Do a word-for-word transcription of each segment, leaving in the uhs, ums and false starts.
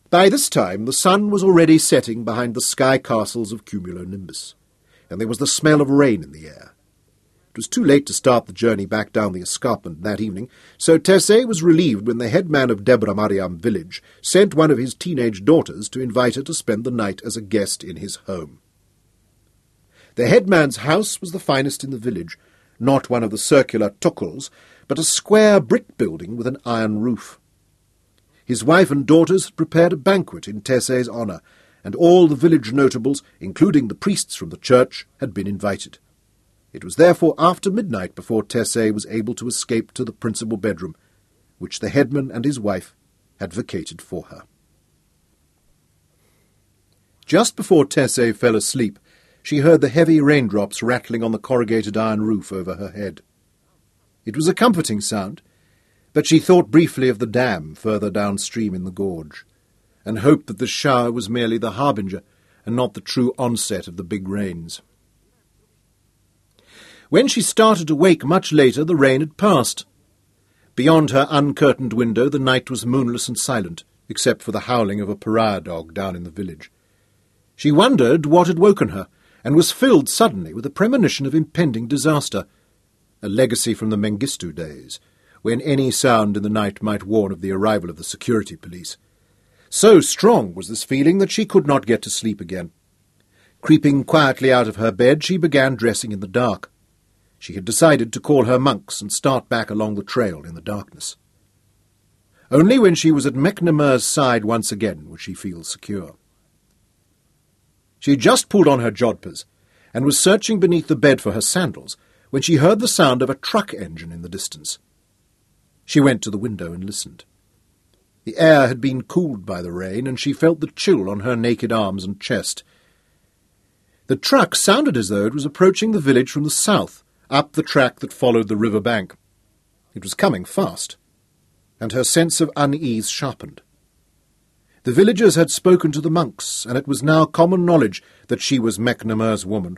By this time the sun was already setting behind the sky castles of Cumulonimbus, and there was the smell of rain in the air. It was too late to start the journey back down the escarpment that evening, so Tesei was relieved when the headman of Debre Mariam village sent one of his teenage daughters to invite her to spend the night as a guest in his home. The headman's house was the finest in the village, not one of the circular tukuls, but a square brick building with an iron roof. His wife and daughters had prepared a banquet in Tesei's honour, and all the village notables, including the priests from the church, had been invited. It was therefore after midnight before Tesei was able to escape to the principal bedroom, which the headman and his wife had vacated for her. Just before Tesei fell asleep, she heard the heavy raindrops rattling on the corrugated iron roof over her head. It was a comforting sound, but she thought briefly of the dam further downstream in the gorge, and hoped that the shower was merely the harbinger and not the true onset of the big rains. When she started to wake much later, the rain had passed. Beyond her uncurtained window the night was moonless and silent, except for the howling of a pariah dog down in the village. She wondered what had woken her, and was filled suddenly with a premonition of impending disaster, a legacy from the Mengistu days, when any sound in the night might warn of the arrival of the security police. So strong was this feeling that she could not get to sleep again. Creeping quietly out of her bed, she began dressing in the dark. She had decided to call her monks and start back along the trail in the darkness. Only when she was at Mechnamer's side once again would she feel secure. She had just pulled on her jodhpurs and was searching beneath the bed for her sandals when she heard the sound of a truck engine in the distance. She went to the window and listened. The air had been cooled by the rain, and she felt the chill on her naked arms and chest. The truck sounded as though it was approaching the village from the south, up the track that followed the river bank. It was coming fast, and her sense of unease sharpened. The villagers had spoken to the monks, and it was now common knowledge that she was Mechnamer's woman.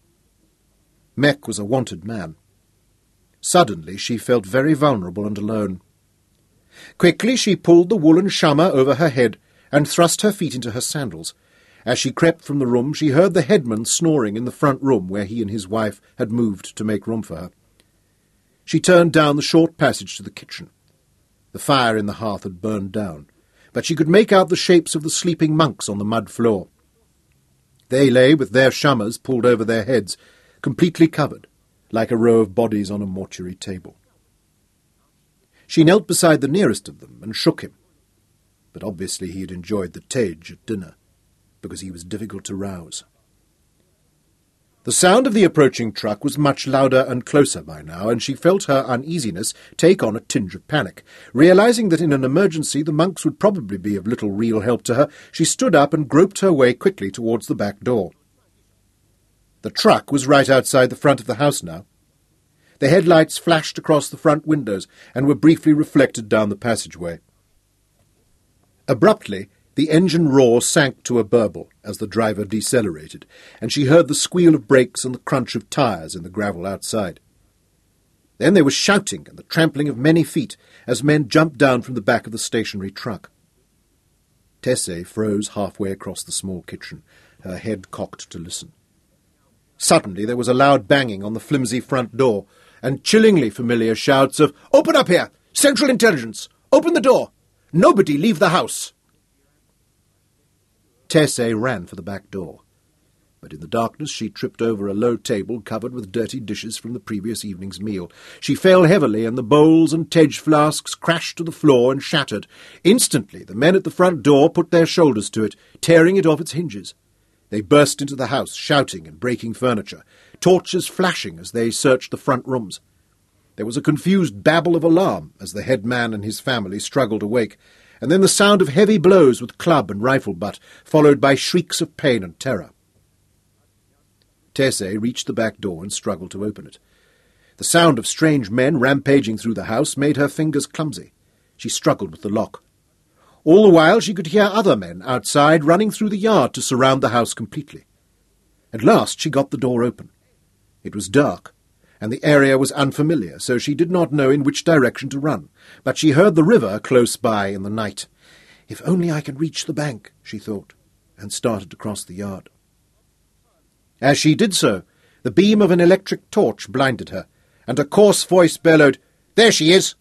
Mech was a wanted man. Suddenly she felt very vulnerable and alone. Quickly she pulled the woolen shama over her head and thrust her feet into her sandals. As she crept from the room, she heard the headman snoring in the front room where he and his wife had moved to make room for her. She turned down the short passage to the kitchen. The fire in the hearth had burned down, but she could make out the shapes of the sleeping monks on the mud floor. They lay with their shamas pulled over their heads, completely covered, like a row of bodies on a mortuary table. She knelt beside the nearest of them and shook him, but obviously he had enjoyed the tej at dinner, because he was difficult to rouse. The sound of the approaching truck was much louder and closer by now, and she felt her uneasiness take on a tinge of panic. Realizing that in an emergency the monks would probably be of little real help to her, she stood up and groped her way quickly towards the back door. The truck was right outside the front of the house now. The headlights flashed across the front windows and were briefly reflected down the passageway. Abruptly, the engine roar sank to a burble as the driver decelerated, and she heard the squeal of brakes and the crunch of tyres in the gravel outside. Then there was shouting and the trampling of many feet as men jumped down from the back of the stationary truck. Tesei froze halfway across the small kitchen, her head cocked to listen. Suddenly there was a loud banging on the flimsy front door, and chillingly familiar shouts of, "Open up here! Central Intelligence! Open the door! Nobody leave the house!" Tesei ran for the back door, but in the darkness she tripped over a low table covered with dirty dishes from the previous evening's meal. She fell heavily, and the bowls and tej flasks crashed to the floor and shattered. Instantly the men at the front door put their shoulders to it, tearing it off its hinges. They burst into the house, shouting and breaking furniture, torches flashing as they searched the front rooms. There was a confused babble of alarm as the head man and his family struggled awake, and then the sound of heavy blows with club and rifle butt, followed by shrieks of pain and terror. Tesei reached the back door and struggled to open it. The sound of strange men rampaging through the house made her fingers clumsy. She struggled with the lock. All the while she could hear other men outside running through the yard to surround the house completely. At last she got the door open. It was dark, and the area was unfamiliar, so she did not know in which direction to run, but she heard the river close by in the night. If only I can reach the bank, she thought, and started to cross the yard. As she did so, the beam of an electric torch blinded her, and a coarse voice bellowed, "There she is!"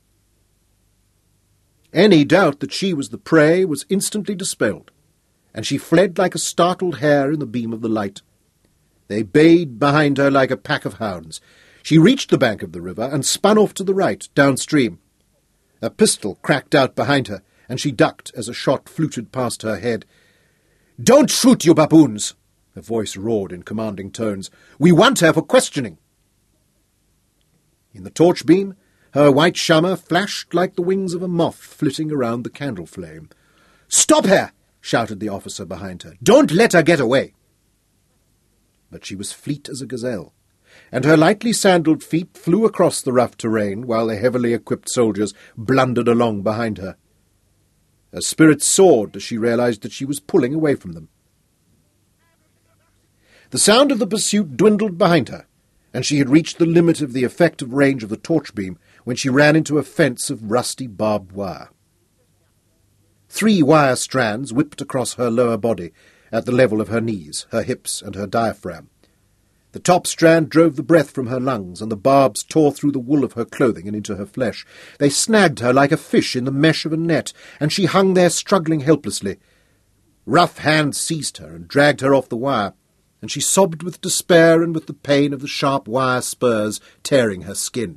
Any doubt that she was the prey was instantly dispelled, and she fled like a startled hare in the beam of the light. They bayed behind her like a pack of hounds. She reached the bank of the river and spun off to the right, downstream. A pistol cracked out behind her, and she ducked as a shot fluted past her head. "Don't shoot, you baboons!" a voice roared in commanding tones. "We want her for questioning." In the torch beam, her white shama flashed like the wings of a moth flitting around the candle flame. "Stop her!" shouted the officer behind her. "Don't let her get away!" But she was fleet as a gazelle, and her lightly sandalled feet flew across the rough terrain while the heavily equipped soldiers blundered along behind her. Her spirit soared as she realized that she was pulling away from them. The sound of the pursuit dwindled behind her, and she had reached the limit of the effective range of the torch beam when she ran into a fence of rusty barbed wire. Three wire strands whipped across her lower body at the level of her knees, her hips, and her diaphragm. The top strand drove the breath from her lungs, and the barbs tore through the wool of her clothing and into her flesh. They snagged her like a fish in the mesh of a net, and she hung there struggling helplessly. Rough hands seized her and dragged her off the wire, and she sobbed with despair and with the pain of the sharp wire spurs tearing her skin.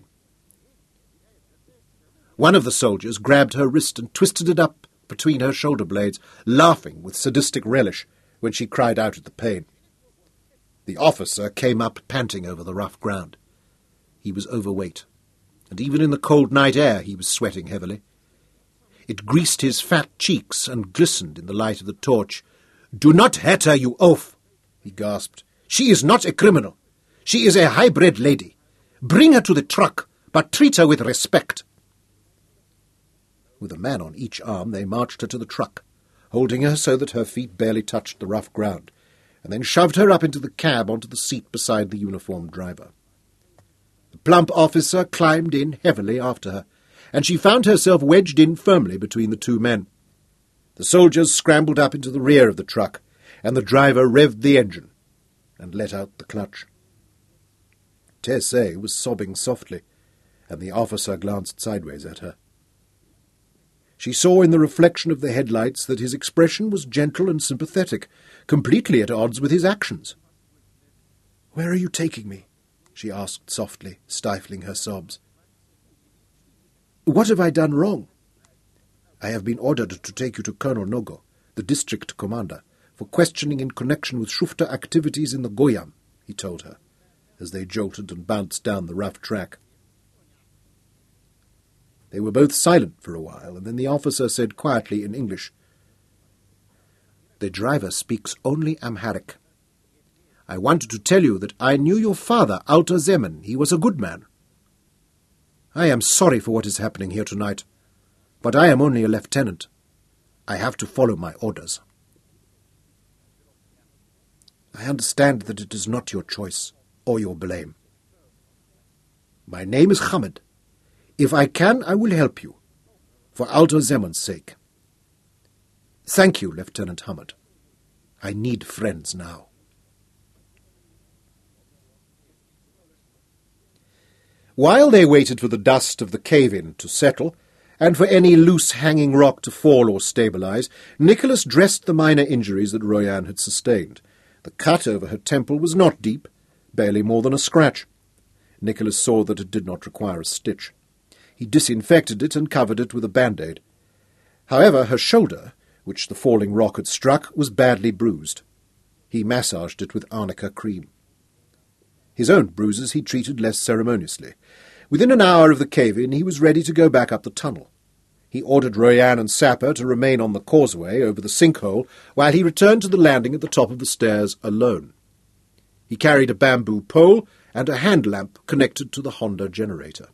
One of the soldiers grabbed her wrist and twisted it up between her shoulder blades, laughing with sadistic relish when she cried out at the pain. The officer came up panting over the rough ground. He was overweight, and even in the cold night air he was sweating heavily. It greased his fat cheeks and glistened in the light of the torch. "Do not hurt her, you oaf!" he gasped. "She is not a criminal. She is a high-bred lady. Bring her to the truck, but treat her with respect." With a man on each arm, they marched her to the truck, holding her so that her feet barely touched the rough ground, and then shoved her up into the cab onto the seat beside the uniformed driver. The plump officer climbed in heavily after her, and she found herself wedged in firmly between the two men. The soldiers scrambled up into the rear of the truck, and the driver revved the engine and let out the clutch. Tessé was sobbing softly, and the officer glanced sideways at her. She saw in the reflection of the headlights that his expression was gentle and sympathetic, completely at odds with his actions. "Where are you taking me?" she asked softly, stifling her sobs. "What have I done wrong?" "I have been ordered to take you to Colonel Nogo, the district commander, for questioning in connection with Shufta activities in the Goyam," he told her, as they jolted and bounced down the rough track. They were both silent for a while, and then the officer said quietly in English, "The driver speaks only Amharic. I wanted to tell you that I knew your father, Alta Zeman. He was a good man. I am sorry for what is happening here tonight, but I am only a lieutenant. I have to follow my orders." "I understand that it is not your choice or your blame. My name is Hamid. If I can, I will help you, for Alta Zeman's sake." "Thank you, Lieutenant Hamid. I need friends now." While they waited for the dust of the cave-in to settle, and for any loose hanging rock to fall or stabilize, Nicholas dressed the minor injuries that Royan had sustained. The cut over her temple was not deep, barely more than a scratch. Nicholas saw that it did not require a stitch. He disinfected it and covered it with a band-aid. However, her shoulder, which the falling rock had struck, was badly bruised. He massaged it with arnica cream. His own bruises he treated less ceremoniously. Within an hour of the cave-in, he was ready to go back up the tunnel. He ordered Royan and Sapper to remain on the causeway over the sinkhole, while he returned to the landing at the top of the stairs alone. He carried a bamboo pole and a hand lamp connected to the Honda generator.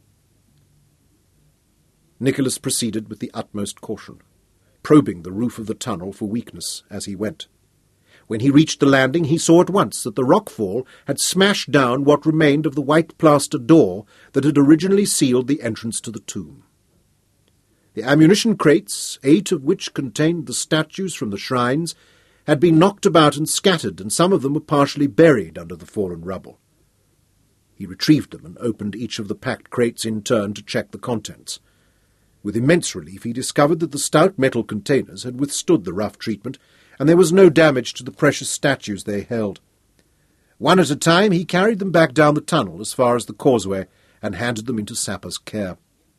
Nicholas proceeded with the utmost caution, probing the roof of the tunnel for weakness as he went. When he reached the landing, he saw at once that the rockfall had smashed down what remained of the white plaster door that had originally sealed the entrance to the tomb. The ammunition crates, eight of which contained the statues from the shrines, had been knocked about and scattered, and some of them were partially buried under the fallen rubble. He retrieved them and opened each of the packed crates in turn to check the contents. With immense relief he discovered that the stout metal containers had withstood the rough treatment, and there was no damage to the precious statues they held. One at a time he carried them back down the tunnel as far as the causeway and handed them into Sapper's care.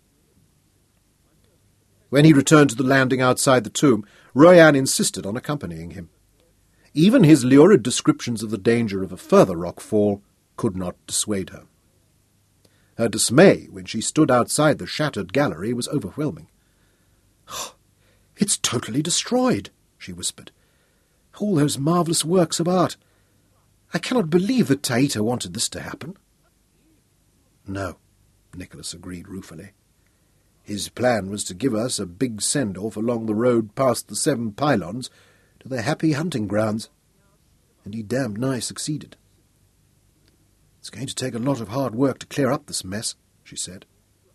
When he returned to the landing outside the tomb, Royan insisted on accompanying him. Even his lurid descriptions of the danger of a further rock fall could not dissuade her. Her dismay when she stood outside the shattered gallery was overwhelming. "Oh, it's totally destroyed," she whispered. "All those marvellous works of art. I cannot believe that Taita wanted this to happen." "No," Nicholas agreed ruefully. "His plan was to give us a big send-off along the road past the seven pylons to the happy hunting grounds, and he damned nigh succeeded." "It's going to take a lot of hard work to clear up this mess," she said.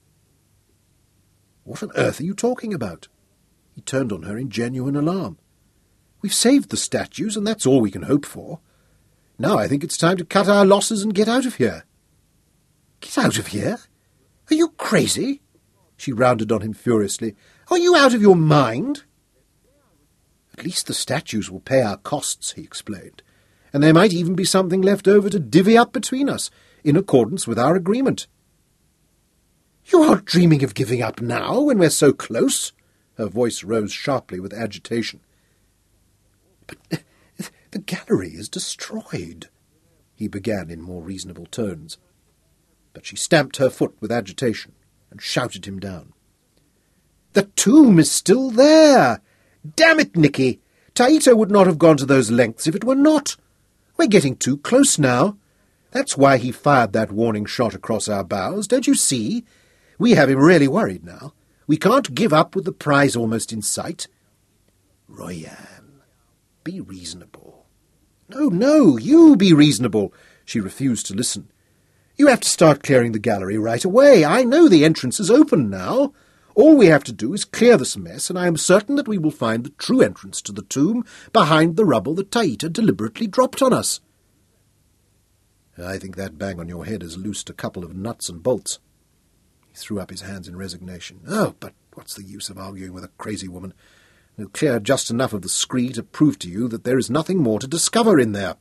"What on earth are you talking about?" He turned on her in genuine alarm. "We've saved the statues, and that's all we can hope for. Now I think it's time to cut our losses and get out of here." "Get out of here? Are you crazy?" She rounded on him furiously. "Are you out of your mind?" "At least the statues will pay our costs," he explained, "and there might even be something left over to divvy up between us, in accordance with our agreement." "You aren't dreaming of giving up now, when we're so close?" Her voice rose sharply with agitation. "But the gallery is destroyed," he began in more reasonable tones. But she stamped her foot with agitation and shouted him down. "The tomb is still there! Damn it, Nicky! Taita would not have gone to those lengths if it were not. We're getting too close now. That's why he fired that warning shot across our bows, don't you see? We have him really worried now. We can't give up with the prize almost in sight." "Royan, be reasonable." "No, no, you be reasonable." She refused to listen. "You have to start clearing the gallery right away. I know the entrance is open now. All we have to do is clear this mess, and I am certain that we will find the true entrance to the tomb behind the rubble that Taita deliberately dropped on us." "I think that bang on your head has loosed a couple of nuts and bolts." He threw up his hands in resignation. "Oh, but what's the use of arguing with a crazy woman? We'll clear just enough of the scree to prove to you that there is nothing more to discover in there."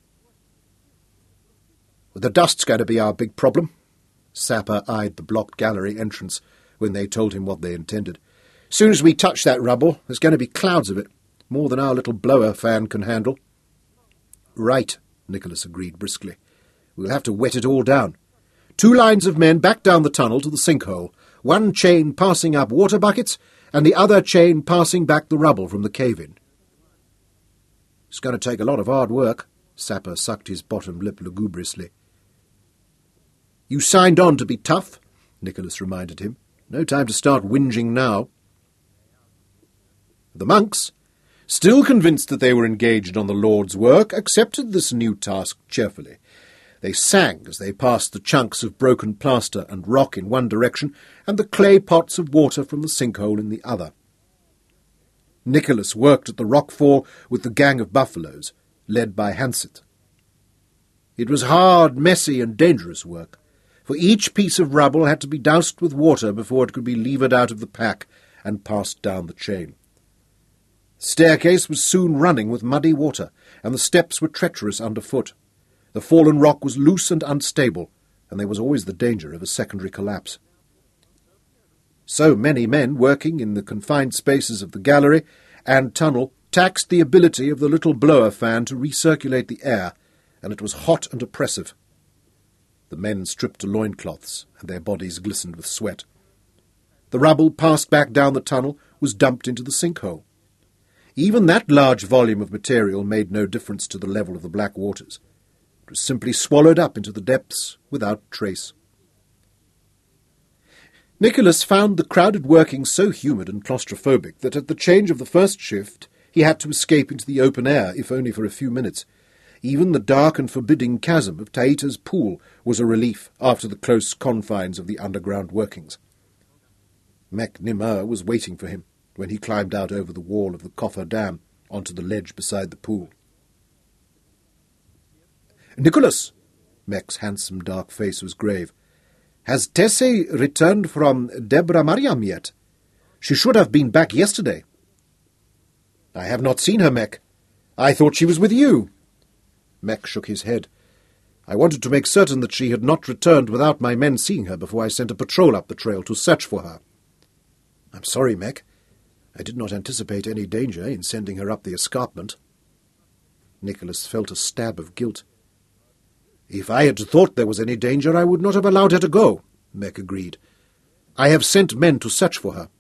"The dust's going to be our big problem." Sapper eyed the blocked gallery entrance when they told him what they intended. "Soon as we touch that rubble, there's going to be clouds of it, more than our little blower fan can handle." "Right," Nicholas agreed briskly. "We'll have to wet it all down. Two lines of men back down the tunnel to the sinkhole, one chain passing up water buckets, and the other chain passing back the rubble from the cave-in." "It's going to take a lot of hard work." Sapper sucked his bottom lip lugubriously. "You signed on to be tough," Nicholas reminded him. "No time to start whinging now." The monks, still convinced that they were engaged on the Lord's work, accepted this new task cheerfully. They sang as they passed the chunks of broken plaster and rock in one direction and the clay pots of water from the sinkhole in the other. Nicholas worked at the rockfall with the gang of buffaloes, led by Hansit. It was hard, messy, and dangerous work, for each piece of rubble had to be doused with water before it could be levered out of the pack and passed down the chain. The staircase was soon running with muddy water, and the steps were treacherous underfoot. The fallen rock was loose and unstable, and there was always the danger of a secondary collapse. So many men working in the confined spaces of the gallery and tunnel taxed the ability of the little blower fan to recirculate the air, and it was hot and oppressive. The men stripped to loincloths, and their bodies glistened with sweat. The rubble passed back down the tunnel was dumped into the sinkhole. Even that large volume of material made no difference to the level of the black waters. It was simply swallowed up into the depths without trace. Nicholas found the crowded workings so humid and claustrophobic that at the change of the first shift he had to escape into the open air, if only for a few minutes. Even the dark and forbidding chasm of Taita's pool was a relief after the close confines of the underground workings. Mac Nimmer was waiting for him when he climbed out over the wall of the coffer dam onto the ledge beside the pool. "Nicholas," Mac's handsome dark face was grave, "has Tessie returned from Deborah Mariam yet? She should have been back yesterday." "I have not seen her, Mac. I thought she was with you." Mac shook his head. "I wanted to make certain that she had not returned without my men seeing her before I sent a patrol up the trail to search for her." "I'm sorry, Mac. I did not anticipate any danger in sending her up the escarpment." Nicholas felt a stab of guilt. "If I had thought there was any danger, I would not have allowed her to go," Mac agreed. "I have sent men to search for her."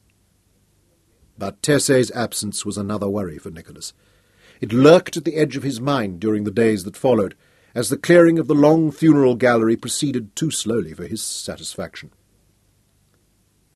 But Tessie's absence was another worry for Nicholas. It lurked at the edge of his mind during the days that followed, as the clearing of the long funeral gallery proceeded too slowly for his satisfaction.